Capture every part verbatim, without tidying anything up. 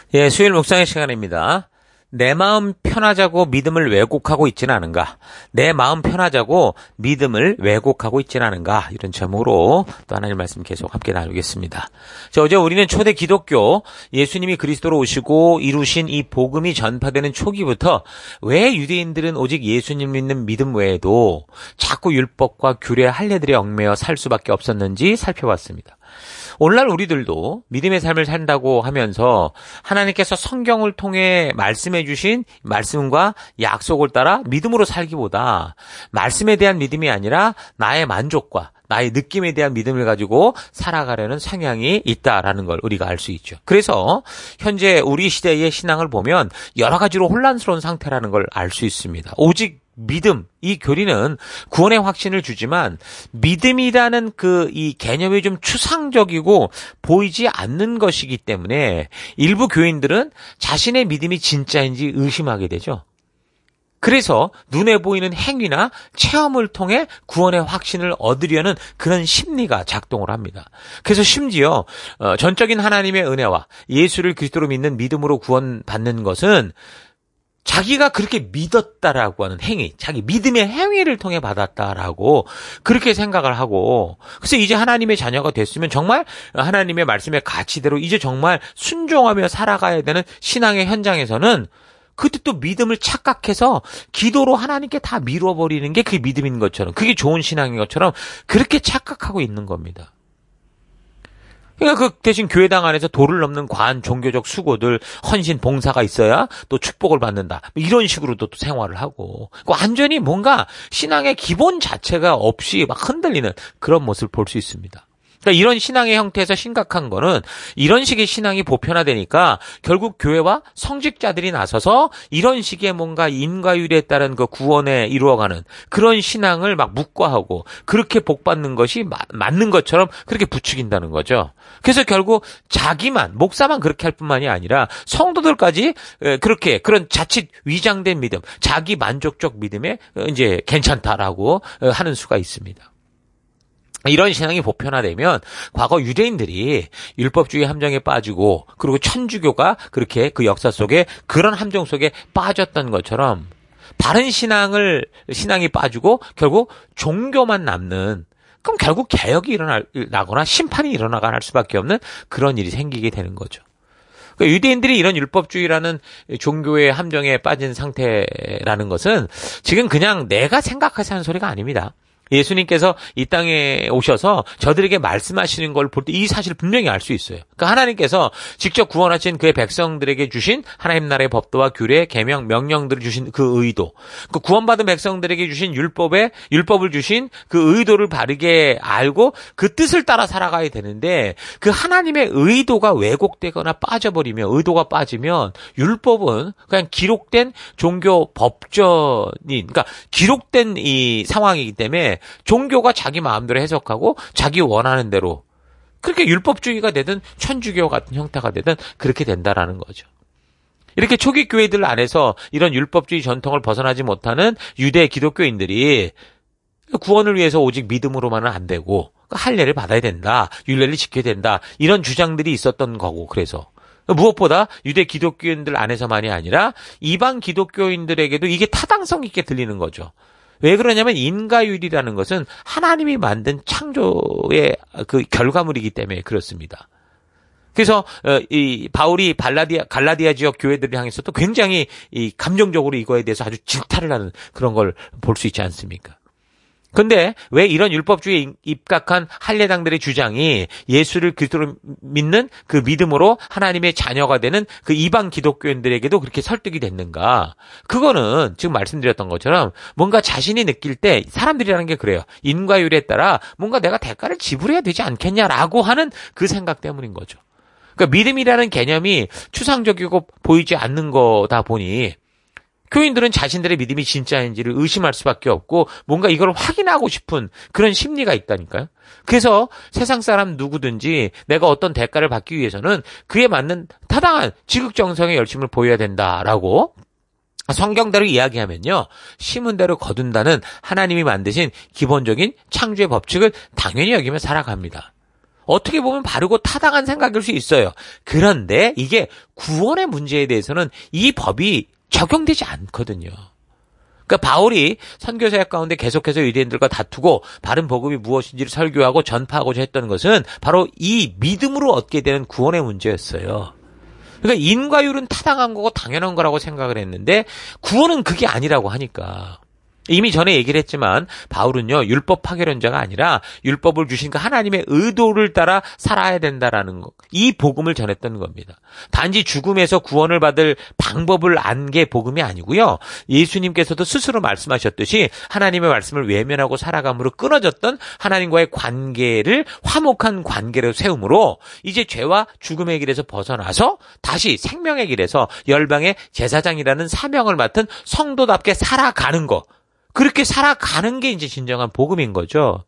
예, 수요일 묵상의 시간입니다. 내 마음 편하자고 믿음을 왜곡하고 있지는 않은가? 내 마음 편하자고 믿음을 왜곡하고 있지는 않은가? 이런 제목으로 또 하나님 말씀 계속 함께 나누겠습니다. 자, 어제 우리는 초대 기독교, 예수님이 그리스도로 오시고 이루신 이 복음이 전파되는 초기부터 왜 유대인들은 오직 예수님 믿는 믿음 외에도 자꾸 율법과 규례, 할례들에 얽매여 살 수밖에 없었는지 살펴봤습니다. 오늘날 우리들도 믿음의 삶을 산다고 하면서 하나님께서 성경을 통해 말씀해 주신 말씀과 약속을 따라 믿음으로 살기보다 말씀에 대한 믿음이 아니라 나의 만족과 나의 느낌에 대한 믿음을 가지고 살아가려는 성향이 있다라는 걸 우리가 알 수 있죠. 그래서 현재 우리 시대의 신앙을 보면 여러 가지로 혼란스러운 상태라는 걸 알 수 있습니다. 오직 믿음, 이 교리는 구원의 확신을 주지만 믿음이라는 그 이 개념이 좀 추상적이고 보이지 않는 것이기 때문에 일부 교인들은 자신의 믿음이 진짜인지 의심하게 되죠. 그래서 눈에 보이는 행위나 체험을 통해 구원의 확신을 얻으려는 그런 심리가 작동을 합니다. 그래서 심지어 전적인 하나님의 은혜와 예수를 그리스도로 믿는 믿음으로 구원받는 것은 자기가 그렇게 믿었다라고 하는 행위, 자기 믿음의 행위를 통해 받았다라고 그렇게 생각을 하고, 그래서 이제 하나님의 자녀가 됐으면 정말 하나님의 말씀의 가치대로 이제 정말 순종하며 살아가야 되는 신앙의 현장에서는 그때 또 믿음을 착각해서 기도로 하나님께 다 미뤄버리는 게 그게 믿음인 것처럼, 그게 좋은 신앙인 것처럼 그렇게 착각하고 있는 겁니다. 그러니까 그 대신 교회당 안에서 도를 넘는 과한 종교적 수고들, 헌신, 봉사가 있어야 또 축복을 받는다. 이런 식으로도 또 생활을 하고 완전히 뭔가 신앙의 기본 자체가 없이 막 흔들리는 그런 모습을 볼 수 있습니다. 그러니까 이런 신앙의 형태에서 심각한 거는 이런 식의 신앙이 보편화되니까 결국 교회와 성직자들이 나서서 이런 식의 뭔가 인과율에 따른 그 구원에 이루어가는 그런 신앙을 막 묵과하고 그렇게 복받는 것이 마, 맞는 것처럼 그렇게 부추긴다는 거죠. 그래서 결국 자기만, 목사만 그렇게 할 뿐만이 아니라 성도들까지 그렇게 그런 자칫 위장된 믿음, 자기 만족적 믿음에 이제 괜찮다라고 하는 수가 있습니다. 이런 신앙이 보편화되면 과거 유대인들이 율법주의 함정에 빠지고 그리고 천주교가 그렇게 그 역사 속에 그런 함정 속에 빠졌던 것처럼 바른 신앙을 신앙이 빠지고 결국 종교만 남는, 그럼 결국 개혁이 일어나거나 심판이 일어나거나 할 수밖에 없는 그런 일이 생기게 되는 거죠. 그러니까 유대인들이 이런 율법주의라는 종교의 함정에 빠진 상태라는 것은 지금 그냥 내가 생각해서 하는 소리가 아닙니다. 예수님께서 이 땅에 오셔서 저들에게 말씀하시는 걸 볼 때 이 사실을 분명히 알 수 있어요. 그러니까 하나님께서 직접 구원하신 그의 백성들에게 주신 하나님 나라의 법도와 규례, 계명, 명령들을 주신 그 의도, 그 구원받은 백성들에게 주신 율법에 율법을 주신 그 의도를 바르게 알고 그 뜻을 따라 살아가야 되는데 그 하나님의 의도가 왜곡되거나 빠져버리면, 의도가 빠지면 율법은 그냥 기록된 종교 법전이, 그러니까 기록된 이 상황이기 때문에 종교가 자기 마음대로 해석하고 자기 원하는 대로 그렇게 율법주의가 되든 천주교 같은 형태가 되든 그렇게 된다라는 거죠. 이렇게 초기 교회들 안에서 이런 율법주의 전통을 벗어나지 못하는 유대 기독교인들이 구원을 위해서 오직 믿음으로만은 안 되고 할례를 받아야 된다, 율례를 지켜야 된다, 이런 주장들이 있었던 거고, 그래서 무엇보다 유대 기독교인들 안에서만이 아니라 이방 기독교인들에게도 이게 타당성 있게 들리는 거죠. 왜 그러냐면 인과율이라는 것은 하나님이 만든 창조의 그 결과물이기 때문에 그렇습니다. 그래서 이 바울이 발라디아 갈라디아 지역 교회들을 향해서도 굉장히 이 감정적으로 이거에 대해서 아주 질타를 하는 그런 걸 볼 수 있지 않습니까? 근데 왜 이런 율법주의에 입각한 할례당들의 주장이 예수를 그리스도로 믿는 그 믿음으로 하나님의 자녀가 되는 그 이방 기독교인들에게도 그렇게 설득이 됐는가? 그거는 지금 말씀드렸던 것처럼 뭔가 자신이 느낄 때, 사람들이라는 게 그래요. 인과율에 따라 뭔가 내가 대가를 지불해야 되지 않겠냐라고 하는 그 생각 때문인 거죠. 그러니까 믿음이라는 개념이 추상적이고 보이지 않는 거다 보니 교인들은 자신들의 믿음이 진짜인지를 의심할 수밖에 없고 뭔가 이걸 확인하고 싶은 그런 심리가 있다니까요. 그래서 세상 사람 누구든지 내가 어떤 대가를 받기 위해서는 그에 맞는 타당한 지극정성의 열심을 보여야 된다라고 성경대로 이야기하면요, 심은 대로 거둔다는 하나님이 만드신 기본적인 창조의 법칙을 당연히 여기며 살아갑니다. 어떻게 보면 바르고 타당한 생각일 수 있어요. 그런데 이게 구원의 문제에 대해서는 이 법이 적용되지 않거든요. 그러니까 바울이 선교사역 가운데 계속해서 유대인들과 다투고 바른 복음이 무엇인지를 설교하고 전파하고자 했던 것은 바로 이 믿음으로 얻게 되는 구원의 문제였어요. 그러니까 인과율은 타당한 거고 당연한 거라고 생각을 했는데 구원은 그게 아니라고 하니까. 이미 전에 얘기를 했지만 바울은요 율법 파괴론자가 아니라 율법을 주신 그 하나님의 의도를 따라 살아야 된다라는 것, 이 복음을 전했던 겁니다. 단지 죽음에서 구원을 받을 방법을 안 게 복음이 아니고요. 예수님께서도 스스로 말씀하셨듯이 하나님의 말씀을 외면하고 살아감으로 끊어졌던 하나님과의 관계를 화목한 관계로 세움으로 이제 죄와 죽음의 길에서 벗어나서 다시 생명의 길에서 열방의 제사장이라는 사명을 맡은 성도답게 살아가는 것, 그렇게 살아가는 게 이제 진정한 복음인 거죠.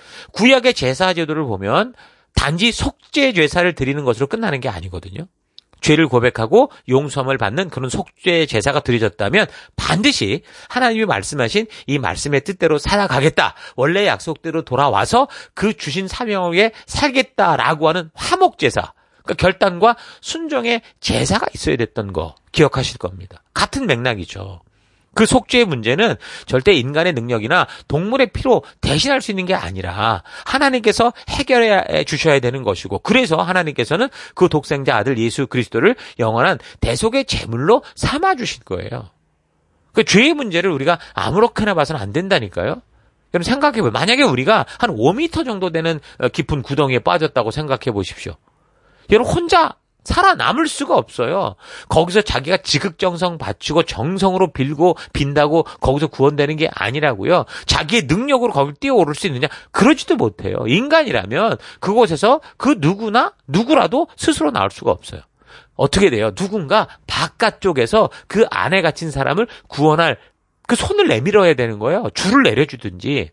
구약의 제사 제도를 보면 단지 속죄 제사를 드리는 것으로 끝나는 게 아니거든요. 죄를 고백하고 용서함을 받는 그런 속죄 제사가 드려졌다면 반드시 하나님이 말씀하신 이 말씀의 뜻대로 살아가겠다, 원래의 약속대로 돌아와서 그 주신 사명에 살겠다라고 하는 화목 제사, 그러니까 결단과 순종의 제사가 있어야 됐던 거 기억하실 겁니다. 같은 맥락이죠. 그 속죄의 문제는 절대 인간의 능력이나 동물의 피로 대신할 수 있는 게 아니라 하나님께서 해결해 주셔야 되는 것이고, 그래서 하나님께서는 그 독생자 아들 예수 그리스도를 영원한 대속의 제물로 삼아 주신 거예요. 그 죄의 문제를 우리가 아무렇게나 봐서는 안 된다니까요. 여러분 생각해 보세요. 만약에 우리가 한 오 미터 정도 되는 깊은 구덩이에 빠졌다고 생각해 보십시오. 여러분 혼자 살아남을 수가 없어요. 거기서 자기가 지극정성 바치고 정성으로 빌고 빈다고 거기서 구원되는 게 아니라고요. 자기의 능력으로 거기 뛰어오를 수 있느냐? 그러지도 못해요. 인간이라면 그곳에서 그 누구나 누구라도 스스로 나올 수가 없어요. 어떻게 돼요? 누군가 바깥쪽에서 그 안에 갇힌 사람을 구원할 그 손을 내밀어야 되는 거예요. 줄을 내려주든지.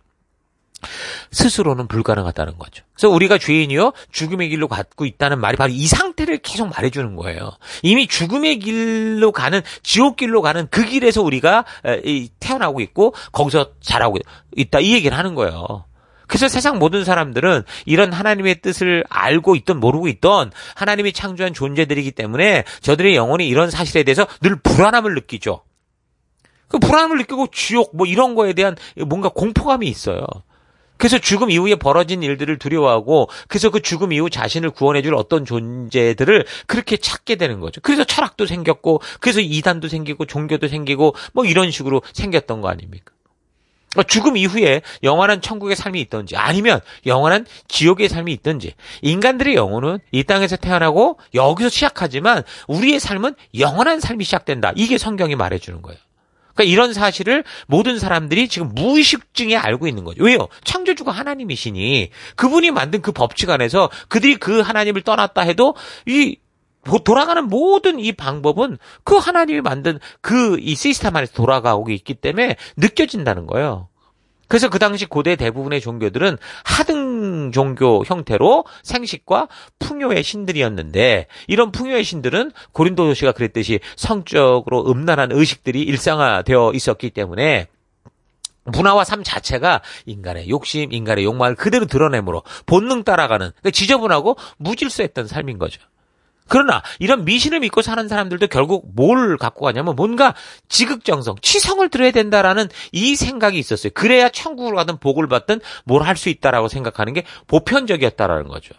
스스로는 불가능하다는 거죠. 그래서 우리가 죄인이요 죽음의 길로 갖고 있다는 말이 바로 이 상태를 계속 말해주는 거예요. 이미 죽음의 길로 가는, 지옥 길로 가는 그 길에서 우리가 태어나고 있고 거기서 자라고 있다, 이 얘기를 하는 거예요. 그래서 세상 모든 사람들은 이런 하나님의 뜻을 알고 있던 모르고 있던 하나님이 창조한 존재들이기 때문에 저들의 영혼이 이런 사실에 대해서 늘 불안함을 느끼죠. 그 불안함을 느끼고 지옥 뭐 이런 거에 대한 뭔가 공포감이 있어요. 그래서 죽음 이후에 벌어진 일들을 두려워하고, 그래서 그 죽음 이후 자신을 구원해줄 어떤 존재들을 그렇게 찾게 되는 거죠. 그래서 철학도 생겼고, 그래서 이단도 생기고, 종교도 생기고, 뭐 이런 식으로 생겼던 거 아닙니까? 죽음 이후에 영원한 천국의 삶이 있든지 아니면 영원한 지옥의 삶이 있든지, 인간들의 영혼은 이 땅에서 태어나고 여기서 시작하지만 우리의 삶은 영원한 삶이 시작된다. 이게 성경이 말해주는 거예요. 그러니까 이런 사실을 모든 사람들이 지금 무의식중에 알고 있는 거죠. 왜요? 창조주가 하나님이시니 그분이 만든 그 법칙 안에서 그들이 그 하나님을 떠났다 해도 이 돌아가는 모든 이 방법은 그 하나님이 만든 그 이 시스템 안에서 돌아가고 있기 때문에 느껴진다는 거예요. 그래서 그 당시 고대 대부분의 종교들은 하등 종교 형태로 생식과 풍요의 신들이었는데, 이런 풍요의 신들은 고린도서가 그랬듯이 성적으로 음란한 의식들이 일상화되어 있었기 때문에 문화와 삶 자체가 인간의 욕심, 인간의 욕망을 그대로 드러내므로 본능 따라가는, 그러니까 지저분하고 무질서했던 삶인 거죠. 그러나 이런 미신을 믿고 사는 사람들도 결국 뭘 갖고 가냐면 뭔가 지극정성, 치성을 들어야 된다라는 이 생각이 있었어요. 그래야 천국을 가든 복을 받든 뭘 할 수 있다라고 생각하는 게 보편적이었다라는 거죠.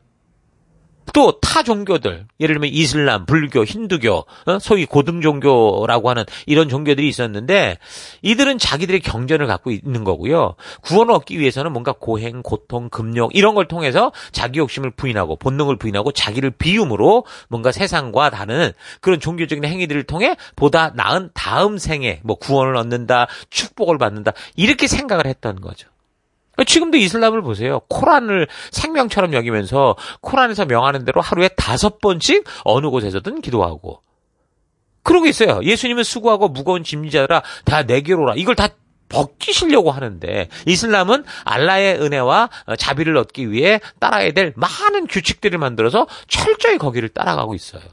또 타 종교들, 예를 들면 이슬람, 불교, 힌두교, 소위 고등 종교라고 하는 이런 종교들이 있었는데, 이들은 자기들의 경전을 갖고 있는 거고요. 구원을 얻기 위해서는 뭔가 고행, 고통, 금욕 이런 걸 통해서 자기 욕심을 부인하고 본능을 부인하고 자기를 비움으로 뭔가 세상과 다른 그런 종교적인 행위들을 통해 보다 나은 다음 생에 뭐 구원을 얻는다, 축복을 받는다, 이렇게 생각을 했던 거죠. 지금도 이슬람을 보세요. 코란을 생명처럼 여기면서 코란에서 명하는 대로 하루에 다섯 번씩 어느 곳에서든 기도하고 그러고 있어요. 예수님은 수고하고 무거운 짐지자라 다 내게로라, 이걸 다 벗기시려고 하는데, 이슬람은 알라의 은혜와 자비를 얻기 위해 따라야 될 많은 규칙들을 만들어서 철저히 거기를 따라가고 있어요.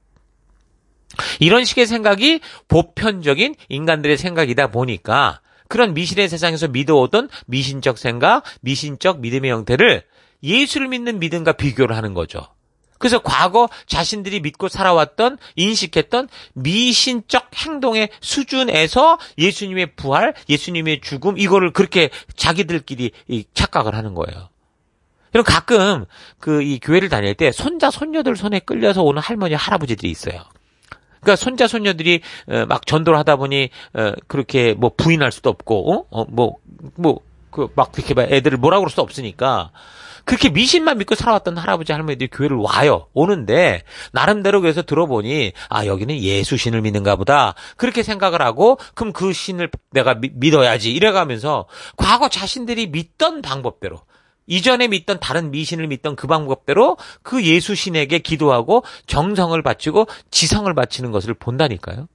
이런 식의 생각이 보편적인 인간들의 생각이다 보니까 그런 미신의 세상에서 믿어오던 미신적 생각, 미신적 믿음의 형태를 예수를 믿는 믿음과 비교를 하는 거죠. 그래서 과거 자신들이 믿고 살아왔던, 인식했던 미신적 행동의 수준에서 예수님의 부활, 예수님의 죽음, 이거를 그렇게 자기들끼리 착각을 하는 거예요. 그럼 가끔 그 이 교회를 다닐 때 손자, 손녀들 손에 끌려서 오는 할머니, 할아버지들이 있어요. 그러니까 손자, 손녀들이 막 전도를 하다 보니 그렇게 뭐 부인할 수도 없고, 어, 뭐, 뭐, 그 막 이렇게 애들을 뭐라고 그럴 수도 없으니까. 그렇게 미신만 믿고 살아왔던 할아버지 할머니들이 교회를 와요. 오는데 나름대로 그래서 들어보니 아 여기는 예수신을 믿는가 보다. 그렇게 생각을 하고 그럼 그 신을 내가 미, 믿어야지 이래가면서 과거 자신들이 믿던 방법대로 이전에 믿던 다른 미신을 믿던 그 방법대로 그 예수신에게 기도하고 정성을 바치고 지성을 바치는 것을 본다니까요.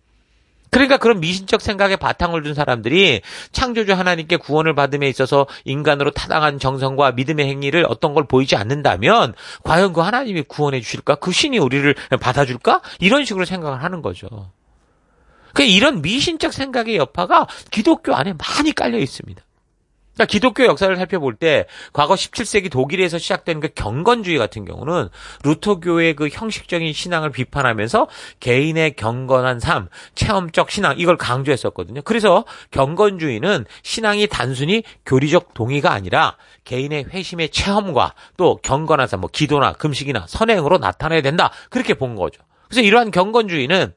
그러니까 그런 미신적 생각에 바탕을 둔 사람들이 창조주 하나님께 구원을 받음에 있어서 인간으로 타당한 정성과 믿음의 행위를 어떤 걸 보이지 않는다면 과연 그 하나님이 구원해 주실까? 그 신이 우리를 받아줄까? 이런 식으로 생각을 하는 거죠. 그러니까 이런 미신적 생각의 여파가 기독교 안에 많이 깔려 있습니다. 그러니까 기독교 역사를 살펴볼 때 과거 십칠 세기 독일에서 시작된 그 경건주의 같은 경우는 루터교의 그 형식적인 신앙을 비판하면서 개인의 경건한 삶, 체험적 신앙 이걸 강조했었거든요. 그래서 경건주의는 신앙이 단순히 교리적 동의가 아니라 개인의 회심의 체험과 또 경건한 삶, 뭐 기도나 금식이나 선행으로 나타내야 된다. 그렇게 본 거죠. 그래서 이러한 경건주의는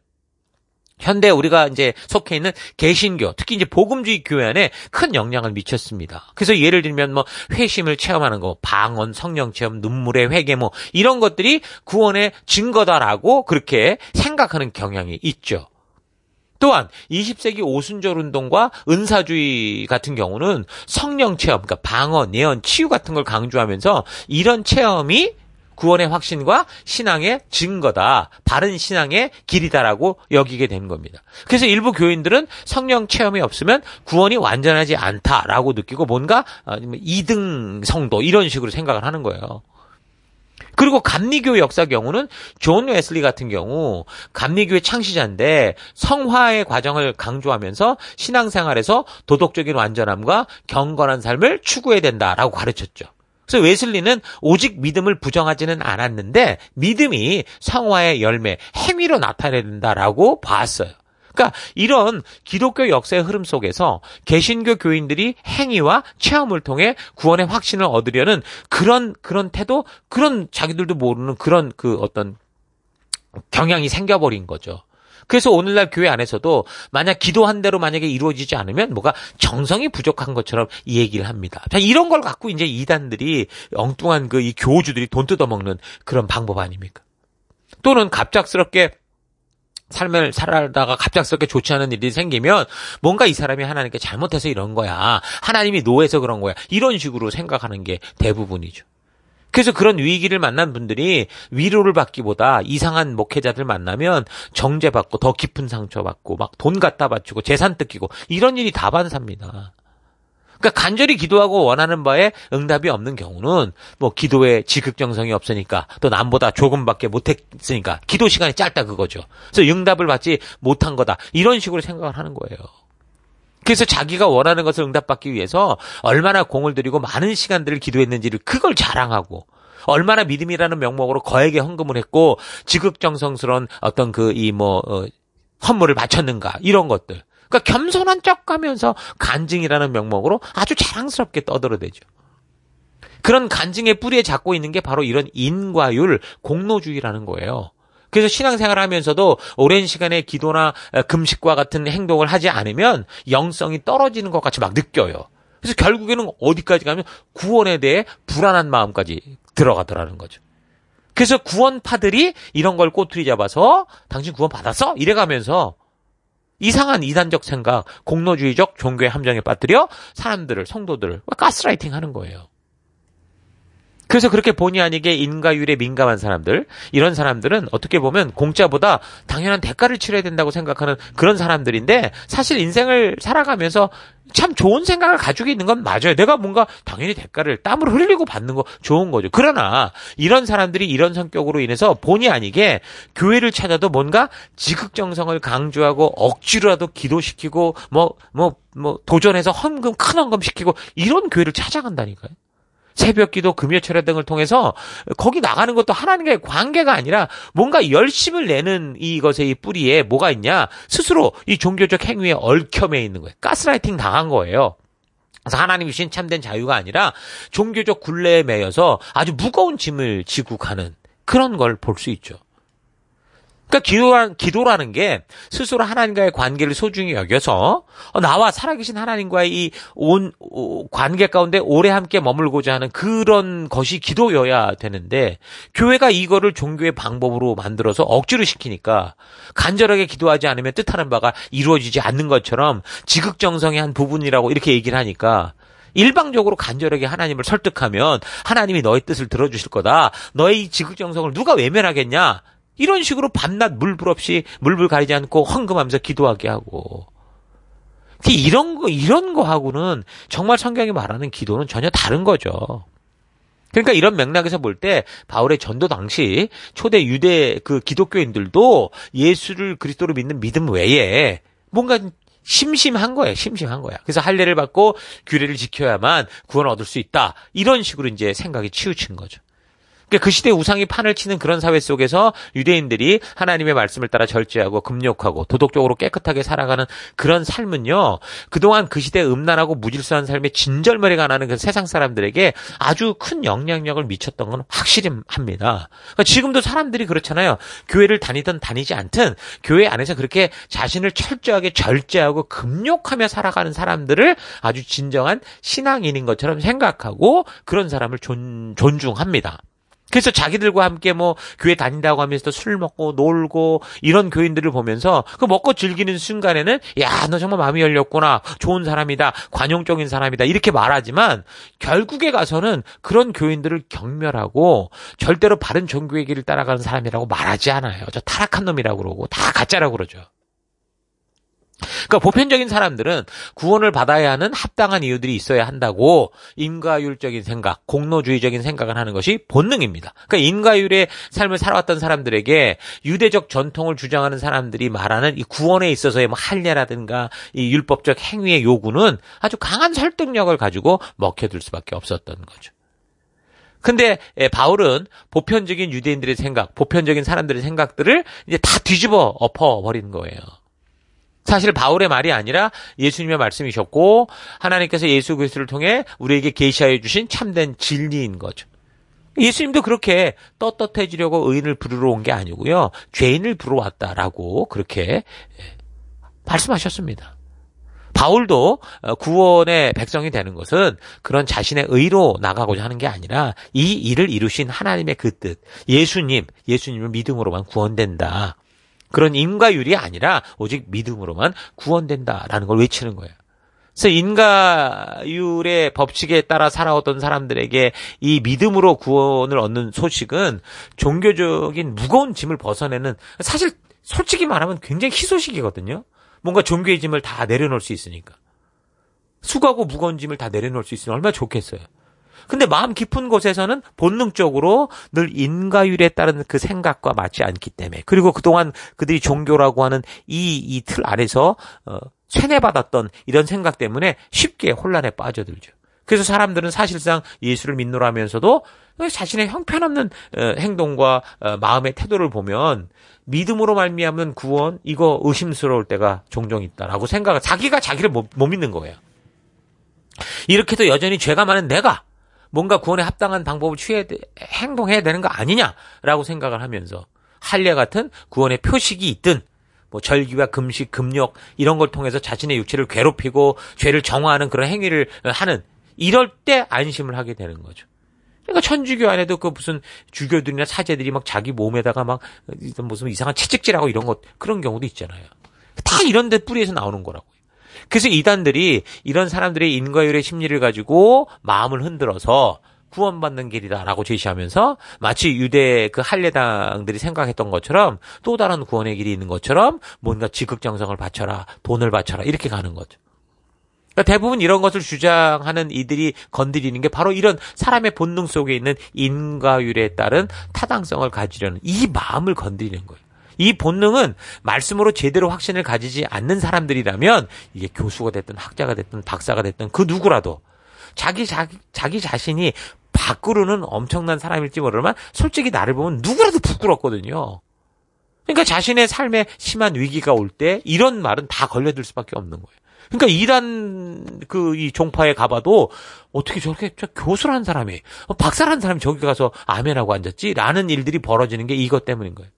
현대 우리가 이제 속해 있는 개신교, 특히 이제 복음주의 교회 안에 큰 영향을 미쳤습니다. 그래서 예를 들면 뭐 회심을 체험하는 거, 방언, 성령 체험, 눈물의 회개 뭐 이런 것들이 구원의 증거다라고 그렇게 생각하는 경향이 있죠. 또한 이십 세기 오순절 운동과 은사주의 같은 경우는 성령 체험, 그러니까 방언, 예언, 치유 같은 걸 강조하면서 이런 체험이 구원의 확신과 신앙의 증거다. 바른 신앙의 길이다라고 여기게 된 겁니다. 그래서 일부 교인들은 성령 체험이 없으면 구원이 완전하지 않다라고 느끼고 뭔가 이등 성도 이런 식으로 생각을 하는 거예요. 그리고 감리교 역사 경우는 존 웨슬리 같은 경우 감리교의 창시자인데 성화의 과정을 강조하면서 신앙생활에서 도덕적인 완전함과 경건한 삶을 추구해야 된다라고 가르쳤죠. 그래서 웨슬리는 오직 믿음을 부정하지는 않았는데 믿음이 성화의 열매, 행위로 나타내야 된다라고 봤어요. 그러니까 이런 기독교 역사의 흐름 속에서 개신교 교인들이 행위와 체험을 통해 구원의 확신을 얻으려는 그런 그런 태도, 그런 자기들도 모르는 그런 그 어떤 경향이 생겨버린 거죠. 그래서 오늘날 교회 안에서도 만약 기도한 대로 만약에 이루어지지 않으면 뭐가 정성이 부족한 것처럼 이 얘기를 합니다. 자, 이런 걸 갖고 이제 이단들이 엉뚱한 그 이 교주들이 돈 뜯어먹는 그런 방법 아닙니까? 또는 갑작스럽게 삶을 살아다가 갑작스럽게 좋지 않은 일이 생기면 뭔가 이 사람이 하나님께 잘못해서 이런 거야. 하나님이 노해서 그런 거야. 이런 식으로 생각하는 게 대부분이죠. 그래서 그런 위기를 만난 분들이 위로를 받기보다 이상한 목회자들 만나면 정죄받고 더 깊은 상처받고 막 돈 갖다 바치고 재산 뜯기고 이런 일이 다반사입니다. 그러니까 간절히 기도하고 원하는 바에 응답이 없는 경우는 뭐 기도에 지극정성이 없으니까 또 남보다 조금밖에 못했으니까 기도 시간이 짧다 그거죠. 그래서 응답을 받지 못한 거다. 이런 식으로 생각을 하는 거예요. 그래서 자기가 원하는 것을 응답받기 위해서 얼마나 공을 들이고 많은 시간들을 기도했는지를 그걸 자랑하고 얼마나 믿음이라는 명목으로 거액의 헌금을 했고 지극정성스러운 어떤 그 이 뭐 어, 헌물을 바쳤는가 이런 것들. 그러니까 겸손한 척하면서 간증이라는 명목으로 아주 자랑스럽게 떠들어대죠. 그런 간증의 뿌리에 잡고 있는 게 바로 이런 인과율, 공로주의라는 거예요. 그래서 신앙생활을 하면서도 오랜 시간의 기도나 금식과 같은 행동을 하지 않으면 영성이 떨어지는 것 같이 막 느껴요. 그래서 결국에는 어디까지 가면 구원에 대해 불안한 마음까지 들어가더라는 거죠. 그래서 구원파들이 이런 걸 꼬투리 잡아서 당신 구원 받았어? 이래가면서 이상한 이단적 생각, 공로주의적 종교의 함정에 빠뜨려 사람들을, 성도들을 가스라이팅 하는 거예요. 그래서 그렇게 본의 아니게 인과율에 민감한 사람들, 이런 사람들은 어떻게 보면 공짜보다 당연한 대가를 치러야 된다고 생각하는 그런 사람들인데 사실 인생을 살아가면서 참 좋은 생각을 가지고 있는 건 맞아요. 내가 뭔가 당연히 대가를 땀을 흘리고 받는 거 좋은 거죠. 그러나 이런 사람들이 이런 성격으로 인해서 본의 아니게 교회를 찾아도 뭔가 지극정성을 강조하고 억지로라도 기도시키고 뭐, 뭐, 뭐 도전해서 헌금, 큰 헌금 시키고 이런 교회를 찾아간다니까요. 새벽 기도, 금요철야 등을 통해서 거기 나가는 것도 하나님과의 관계가 아니라 뭔가 열심을 내는 이것의 이 뿌리에 뭐가 있냐? 스스로 이 종교적 행위에 얽혀매 있는 거예요. 가스라이팅 당한 거예요. 그래서 하나님이 주신 참된 자유가 아니라 종교적 굴레에 매여서 아주 무거운 짐을 지고 가는 그런 걸 볼 수 있죠. 그러니까 기도란, 기도라는 게 스스로 하나님과의 관계를 소중히 여겨서 나와 살아계신 하나님과의 이 온 관계 가운데 오래 함께 머물고자 하는 그런 것이 기도여야 되는데 교회가 이거를 종교의 방법으로 만들어서 억지로 시키니까 간절하게 기도하지 않으면 뜻하는 바가 이루어지지 않는 것처럼 지극정성의 한 부분이라고 이렇게 얘기를 하니까 일방적으로 간절하게 하나님을 설득하면 하나님이 너의 뜻을 들어주실 거다. 너의 이 지극정성을 누가 외면하겠냐? 이런 식으로 밤낮 물불 없이 물불 가리지 않고 헌금하면서 기도하게 하고. 이런 거, 이런 거하고는 정말 성경이 말하는 기도는 전혀 다른 거죠. 그러니까 이런 맥락에서 볼 때 바울의 전도 당시 초대 유대 그 기독교인들도 예수를 그리스도로 믿는 믿음 외에 뭔가 심심한 거예요. 심심한 거야. 그래서 할례를 받고 규례를 지켜야만 구원을 얻을 수 있다. 이런 식으로 이제 생각이 치우친 거죠. 그러니까 그 시대 우상이 판을 치는 그런 사회 속에서 유대인들이 하나님의 말씀을 따라 절제하고 금욕하고 도덕적으로 깨끗하게 살아가는 그런 삶은요. 그동안 그 시대 음란하고 무질서한 삶에 진절머리가 나는 그 세상 사람들에게 아주 큰 영향력을 미쳤던 건 확실히 합니다. 그러니까 지금도 사람들이 그렇잖아요. 교회를 다니든 다니지 않든 교회 안에서 그렇게 자신을 철저하게 절제하고 금욕하며 살아가는 사람들을 아주 진정한 신앙인인 것처럼 생각하고 그런 사람을 존, 존중합니다. 그래서 자기들과 함께 뭐 교회 다닌다고 하면서 술 먹고 놀고 이런 교인들을 보면서 그 먹고 즐기는 순간에는 야, 너 정말 마음이 열렸구나. 좋은 사람이다. 관용적인 사람이다. 이렇게 말하지만 결국에 가서는 그런 교인들을 경멸하고 절대로 바른 종교의 길을 따라가는 사람이라고 말하지 않아요. 저 타락한 놈이라고 그러고 다 가짜라고 그러죠. 그러니까 보편적인 사람들은 구원을 받아야 하는 합당한 이유들이 있어야 한다고 인과율적인 생각, 공로주의적인 생각을 하는 것이 본능입니다. 그러니까 인과율의 삶을 살아왔던 사람들에게 유대적 전통을 주장하는 사람들이 말하는 이 구원에 있어서의 뭐 할례라든가 이 율법적 행위의 요구는 아주 강한 설득력을 가지고 먹혀들 수밖에 없었던 거죠. 근데 바울은 보편적인 유대인들의 생각, 보편적인 사람들의 생각들을 이제 다 뒤집어 엎어버리는 거예요. 사실 바울의 말이 아니라 예수님의 말씀이셨고 하나님께서 예수 그리스도를 통해 우리에게 계시하여 주신 참된 진리인 거죠. 예수님도 그렇게 떳떳해지려고 의인을 부르러 온 게 아니고요. 죄인을 부르러 왔다라고 그렇게 말씀하셨습니다. 바울도 구원의 백성이 되는 것은 그런 자신의 의로 나가고자 하는 게 아니라 이 일을 이루신 하나님의 그 뜻, 예수님, 예수님을 믿음으로만 구원된다. 그런 인과율이 아니라 오직 믿음으로만 구원된다라는 걸 외치는 거예요. 그래서 인과율의 법칙에 따라 살아오던 사람들에게 이 믿음으로 구원을 얻는 소식은 종교적인 무거운 짐을 벗어내는 사실 솔직히 말하면 굉장히 희소식이거든요. 뭔가 종교의 짐을 다 내려놓을 수 있으니까. 수고하고 무거운 짐을 다 내려놓을 수 있으면 얼마나 좋겠어요. 근데 마음 깊은 곳에서는 본능적으로 늘 인과율에 따른 그 생각과 맞지 않기 때문에 그리고 그동안 그들이 종교라고 하는 이, 이 틀 안에서 어, 세뇌받았던 이런 생각 때문에 쉽게 혼란에 빠져들죠. 그래서 사람들은 사실상 예수를 믿노라면서도 자신의 형편없는 어, 행동과 어, 마음의 태도를 보면 믿음으로 말미암은 구원 이거 의심스러울 때가 종종 있다라고 생각을 자기가 자기를 못, 못 믿는 거예요. 이렇게도 여전히 죄가 많은 내가 뭔가 구원에 합당한 방법을 취해 행동해야 되는 거 아니냐라고 생각을 하면서 할례 같은 구원의 표식이 있든 뭐 절기와 금식, 금욕 이런 걸 통해서 자신의 육체를 괴롭히고 죄를 정화하는 그런 행위를 하는 이럴 때 안심을 하게 되는 거죠. 그러니까 천주교 안에도 그 무슨 주교들이나 사제들이 막 자기 몸에다가 막 무슨 이상한 채찍질하고 이런 것 그런 경우도 있잖아요. 다 이런 데 뿌리에서 나오는 거라고요. 그래서 이단들이 이런 사람들의 인과율의 심리를 가지고 마음을 흔들어서 구원받는 길이다라고 제시하면서 마치 유대 그 할례당들이 생각했던 것처럼 또 다른 구원의 길이 있는 것처럼 뭔가 지극정성을 바쳐라, 돈을 바쳐라 이렇게 가는 거죠. 그러니까 대부분 이런 것을 주장하는 이들이 건드리는 게 바로 이런 사람의 본능 속에 있는 인과율에 따른 타당성을 가지려는 이 마음을 건드리는 거예요. 이 본능은 말씀으로 제대로 확신을 가지지 않는 사람들이라면 이게 교수가 됐든 학자가 됐든 박사가 됐든 그 누구라도 자기 자기 자기 자신이 밖으로는 엄청난 사람일지 모르지만 솔직히 나를 보면 누구라도 부끄럽거든요. 그러니까 자신의 삶에 심한 위기가 올 때 이런 말은 다 걸려들 수밖에 없는 거예요. 그러니까 이단 그 이 종파에 가봐도 어떻게 저렇게 저 교수란 사람이 박사란 사람이 저기 가서 아멘하고 앉았지라는 일들이 벌어지는 게 이것 때문인 거예요.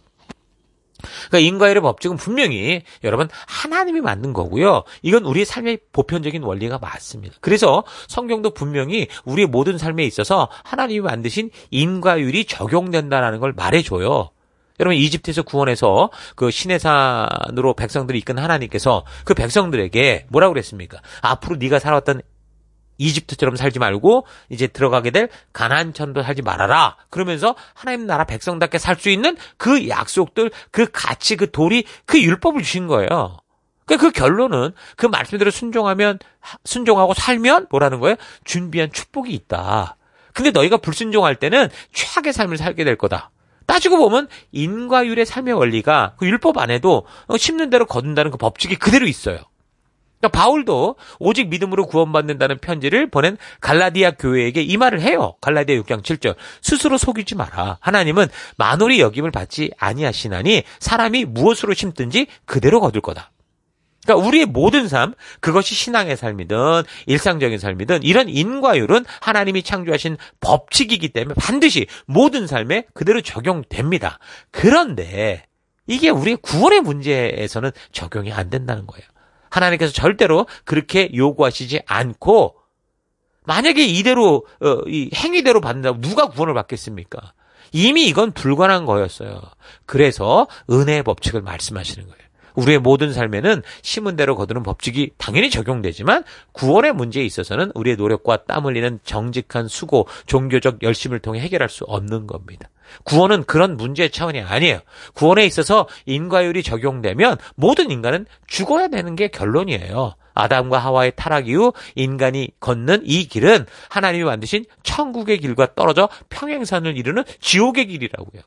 그러니까 인과율의 법칙은 분명히 여러분 하나님이 만든 거고요. 이건 우리의 삶의 보편적인 원리가 맞습니다. 그래서 성경도 분명히 우리의 모든 삶에 있어서 하나님이 만드신 인과율이 적용된다는 걸 말해줘요. 여러분 이집트에서 구원해서 그 시내산으로 백성들을 이끈 하나님께서 그 백성들에게 뭐라고 그랬습니까? 앞으로 네가 살아왔던 이집트처럼 살지 말고 이제 들어가게 될 가나안처럼 살지 말아라. 그러면서 하나님 나라 백성답게 살 수 있는 그 약속들, 그 가치, 그 도리, 그 율법을 주신 거예요. 그러니까 그 결론은 그 말씀대로 순종하면 순종하고 살면 뭐라는 거예요? 준비한 축복이 있다. 근데 너희가 불순종할 때는 최악의 삶을 살게 될 거다. 따지고 보면 인과율의 삶의 원리가 그 율법 안에도 심는 대로 거둔다는 그 법칙이 그대로 있어요. 그러니까 바울도 오직 믿음으로 구원받는다는 편지를 보낸 갈라디아 교회에게 이 말을 해요. 갈라디아 육 장 칠 절. 스스로 속이지 마라. 하나님은 만홀히 여김을 받지 아니하시나니 사람이 무엇으로 심든지 그대로 거둘 거다. 그러니까 우리의 모든 삶, 그것이 신앙의 삶이든 일상적인 삶이든 이런 인과율은 하나님이 창조하신 법칙이기 때문에 반드시 모든 삶에 그대로 적용됩니다. 그런데 이게 우리의 구원의 문제에서는 적용이 안 된다는 거예요. 하나님께서 절대로 그렇게 요구하시지 않고 만약에 이대로 어, 이 행위대로 받는다고 누가 구원을 받겠습니까? 이미 이건 불가능한 거였어요. 그래서 은혜의 법칙을 말씀하시는 거예요. 우리의 모든 삶에는 심은 대로 거두는 법칙이 당연히 적용되지만 구원의 문제에 있어서는 우리의 노력과 땀 흘리는 정직한 수고, 종교적 열심을 통해 해결할 수 없는 겁니다. 구원은 그런 문제의 차원이 아니에요. 구원에 있어서 인과율이 적용되면 모든 인간은 죽어야 되는 게 결론이에요. 아담과 하와의 타락 이후 인간이 걷는 이 길은 하나님이 만드신 천국의 길과 떨어져 평행선을 이루는 지옥의 길이라고요.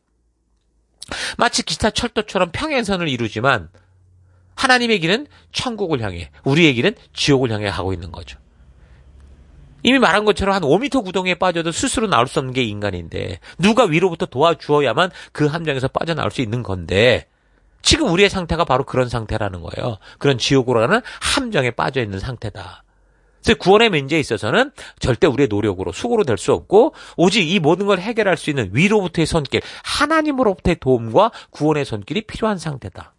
마치 기차 철도처럼 평행선을 이루지만 하나님의 길은 천국을 향해, 우리의 길은 지옥을 향해 가고 있는 거죠. 이미 말한 것처럼 한 오 미터 구덩이에 빠져도 스스로 나올 수 없는 게 인간인데 누가 위로부터 도와주어야만 그 함정에서 빠져나올 수 있는 건데 지금 우리의 상태가 바로 그런 상태라는 거예요. 그런 지옥으로 가는 함정에 빠져 있는 상태다. 그래서 구원의 문제에 있어서는 절대 우리의 노력으로 수고로 될 수 없고 오직 이 모든 걸 해결할 수 있는 위로부터의 손길, 하나님으로부터의 도움과 구원의 손길이 필요한 상태다.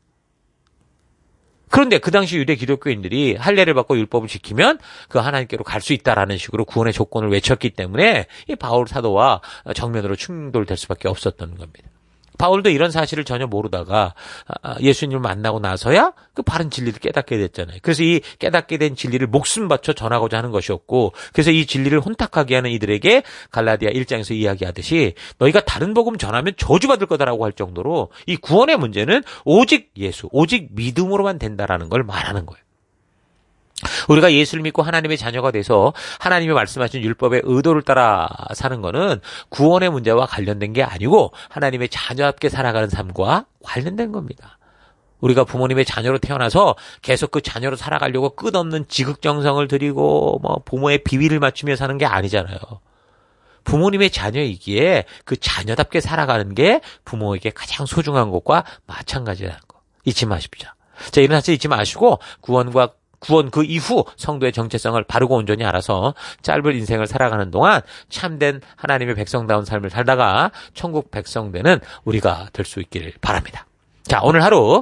그런데 그 당시 유대 기독교인들이 할례를 받고 율법을 지키면 그 하나님께로 갈 수 있다라는 식으로 구원의 조건을 외쳤기 때문에 이 바울 사도와 정면으로 충돌될 수밖에 없었던 겁니다. 바울도 이런 사실을 전혀 모르다가 예수님을 만나고 나서야 그 바른 진리를 깨닫게 됐잖아요. 그래서 이 깨닫게 된 진리를 목숨 바쳐 전하고자 하는 것이었고 그래서 이 진리를 혼탁하게 하는 이들에게 갈라디아 일 장에서 이야기하듯이 너희가 다른 복음 전하면 저주받을 거다라고 할 정도로 이 구원의 문제는 오직 예수, 오직 믿음으로만 된다라는 걸 말하는 거예요. 우리가 예수를 믿고 하나님의 자녀가 돼서 하나님이 말씀하신 율법의 의도를 따라 사는 것은 구원의 문제와 관련된 게 아니고 하나님의 자녀답게 살아가는 삶과 관련된 겁니다. 우리가 부모님의 자녀로 태어나서 계속 그 자녀로 살아가려고 끝없는 지극정성을 들이고 뭐 부모의 비위를 맞추며 사는 게 아니잖아요. 부모님의 자녀이기에 그 자녀답게 살아가는 게 부모에게 가장 소중한 것과 마찬가지라는 거 잊지 마십시오. 자, 이런 사실 잊지 마시고 구원과 구원 그 이후 성도의 정체성을 바르고 온전히 알아서 짧은 인생을 살아가는 동안 참된 하나님의 백성다운 삶을 살다가 천국 백성 되는 우리가 될 수 있기를 바랍니다. 자, 오늘 하루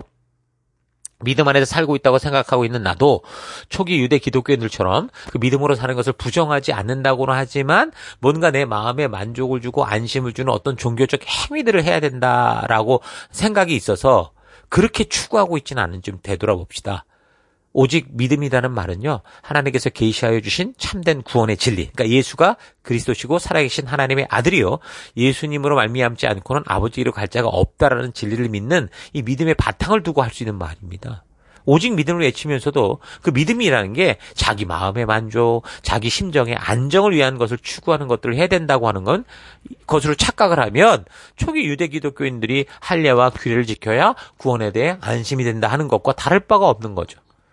믿음 안에서 살고 있다고 생각하고 있는 나도 초기 유대 기독교인들처럼 그 믿음으로 사는 것을 부정하지 않는다고는 하지만 뭔가 내 마음에 만족을 주고 안심을 주는 어떤 종교적 행위들을 해야 된다라고 생각이 있어서 그렇게 추구하고 있지는 않은지 좀 되돌아봅시다. 오직 믿음이라는 말은요, 하나님께서 계시하여 주신 참된 구원의 진리, 그러니까 예수가 그리스도시고 살아계신 하나님의 아들이요, 예수님으로 말미암지 않고는 아버지로 갈 자가 없다라는 진리를 믿는 이 믿음의 바탕을 두고 할 수 있는 말입니다. 오직 믿음을 외치면서도 그 믿음이라는 게 자기 마음의 만족, 자기 심정의 안정을 위한 것을 추구하는 것들을 해야 된다고 하는 건 것으로 착각을 하면 초기 유대 기독교인들이 할례와 규례를 지켜야 구원에 대해 안심이 된다 하는 것과 다를 바가 없는 거죠.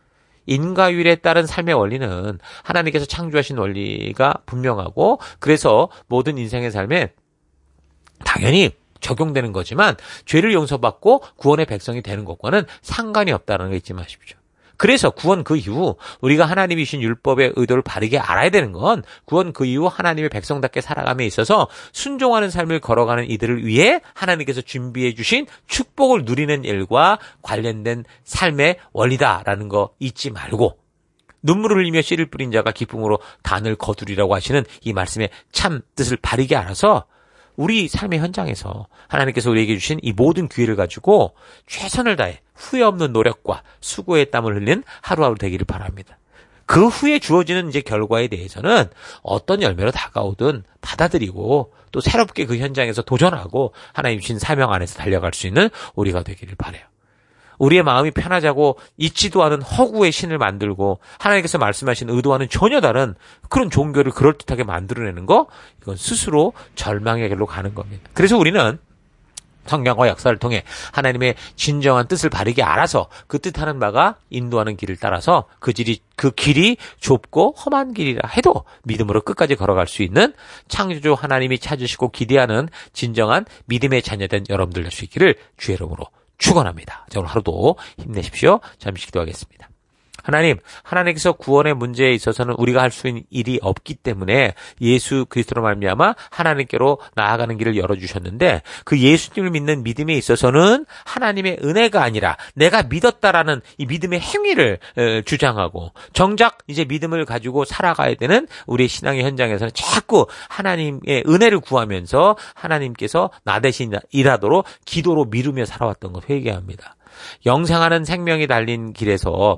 인과율에 따른 삶의 원리는 하나님께서 창조하신 원리가 분명하고 그래서 모든 인생의 삶에 당연히 적용되는 거지만 죄를 용서받고 구원의 백성이 되는 것과는 상관이 없다는 거 잊지 마십시오. 그래서 구원 그 이후 우리가 하나님이 주신 율법의 의도를 바르게 알아야 되는 건 구원 그 이후 하나님의 백성답게 살아감에 있어서 순종하는 삶을 걸어가는 이들을 위해 하나님께서 준비해 주신 축복을 누리는 일과 관련된 삶의 원리다라는 거 잊지 말고 눈물을 흘리며 씨를 뿌린 자가 기쁨으로 단을 거두리라고 하시는 이 말씀의 참 뜻을 바르게 알아서 우리 삶의 현장에서 하나님께서 우리에게 주신 이 모든 기회를 가지고 최선을 다해 후회 없는 노력과 수고의 땀을 흘린 하루하루 되기를 바랍니다. 그 후에 주어지는 이제 결과에 대해서는 어떤 열매로 다가오든 받아들이고 또 새롭게 그 현장에서 도전하고 하나님 주신 사명 안에서 달려갈 수 있는 우리가 되기를 바라요. 우리의 마음이 편하자고 있지도 않은 허구의 신을 만들고 하나님께서 말씀하신 의도와는 전혀 다른 그런 종교를 그럴듯하게 만들어내는 거 이건 스스로 절망의 길로 가는 겁니다. 그래서 우리는 성경과 역사를 통해 하나님의 진정한 뜻을 바르게 알아서 그 뜻하는 바가 인도하는 길을 따라서 그 길이, 그 길이 좁고 험한 길이라 해도 믿음으로 끝까지 걸어갈 수 있는 창조주 하나님이 찾으시고 기대하는 진정한 믿음의 자녀된 여러분들 될 수 있기를 주의 이름으로 축원합니다. 자, 오늘 하루도 힘내십시오. 잠시 기도하겠습니다. 하나님, 하나님께서 구원의 문제에 있어서는 우리가 할 수 있는 일이 없기 때문에 예수 그리스도로 말미암아 하나님께로 나아가는 길을 열어주셨는데 그 예수님을 믿는 믿음에 있어서는 하나님의 은혜가 아니라 내가 믿었다라는 이 믿음의 행위를 주장하고 정작 이제 믿음을 가지고 살아가야 되는 우리의 신앙의 현장에서는 자꾸 하나님의 은혜를 구하면서 하나님께서 나 대신 일하도록 기도로 미루며 살아왔던 것 회개합니다. 영생하는 생명이 달린 길에서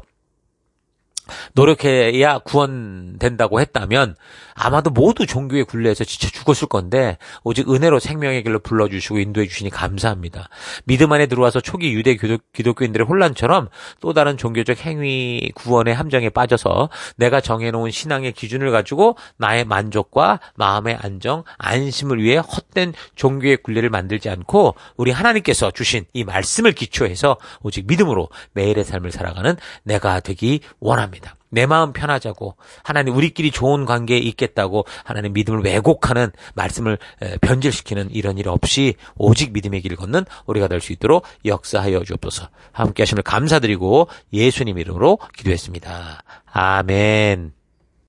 노력해야 구원된다고 했다면 아마도 모두 종교의 굴레에서 지쳐 죽었을 건데 오직 은혜로 생명의 길로 불러주시고 인도해 주시니 감사합니다. 믿음 안에 들어와서 초기 유대 기독, 기독교인들의 혼란처럼 또 다른 종교적 행위 구원의 함정에 빠져서 내가 정해놓은 신앙의 기준을 가지고 나의 만족과 마음의 안정, 안심을 위해 헛된 종교의 굴레를 만들지 않고 우리 하나님께서 주신 이 말씀을 기초해서 오직 믿음으로 매일의 삶을 살아가는 내가 되기 원합니다. 내 마음 편하자고 하나님 우리끼리 좋은 관계에 있겠다고 하나님 믿음을 왜곡하는 말씀을 변질시키는 이런 일 없이 오직 믿음의 길을 걷는 우리가 될 수 있도록 역사하여 주옵소서. 함께 하심을 감사드리고 예수님 이름으로 기도했습니다. 아멘.